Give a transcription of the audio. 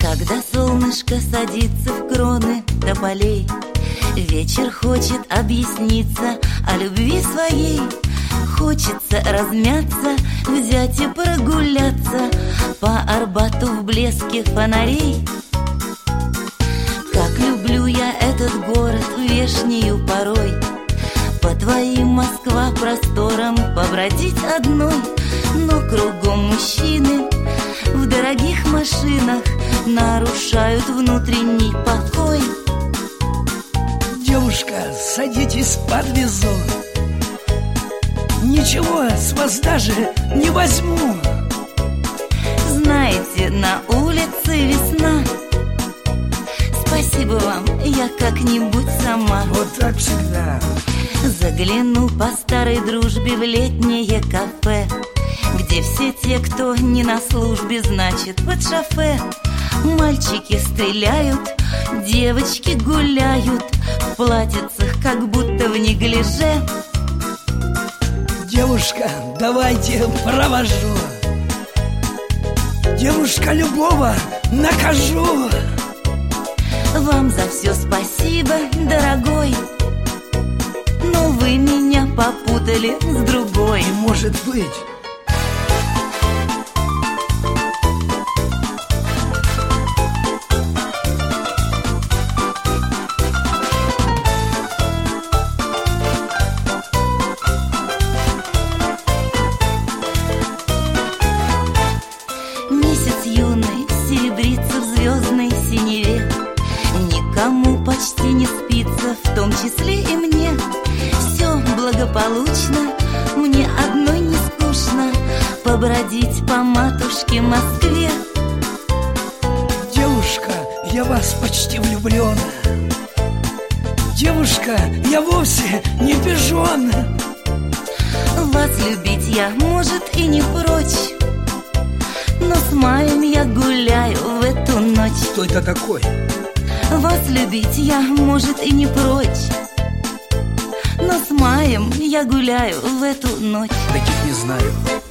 Когда солнышко садится в кроны тополей, вечер хочет объясниться о любви своей. Хочется размяться, взять и прогуляться по Арбату в блеске фонарей. Как люблю я этот город вешнею порой, по твоим Москва просторам побродить одной. Но кругом мужчины в дорогих машинах нарушают внутренний покой. Девушка, садитесь, подвезу. Ничего с вас даже не возьму. Знаете, на улице весна. Спасибо вам, я как-нибудь сама. Вот так всегда. Загляну по старой дружбе в летнее кафе, где все те, кто не на службе, значит, под шофе. Мальчики стреляют, девочки гуляют в платьицах, как будто в неглиже. Девушка, давайте провожу. Девушка, любого накажу. Вам за все спасибо, дорогой, но вы меня попутали с другой. Не может быть. Месяц юный серебрится в звездной синеве. Никому почти не спится, в том числе и мне. Все благополучно, мне одной не скучно побродить по матушке Москве. Девушка, я вас почти влюблен. Девушка, я вовсе не пижон. Вас любить я, может, и не прочь, но с маем я гуляю в эту ночь. Кто это такой? Вас любить я, может, и не прочь, но с маем я гуляю в эту ночь. Таких не знаю.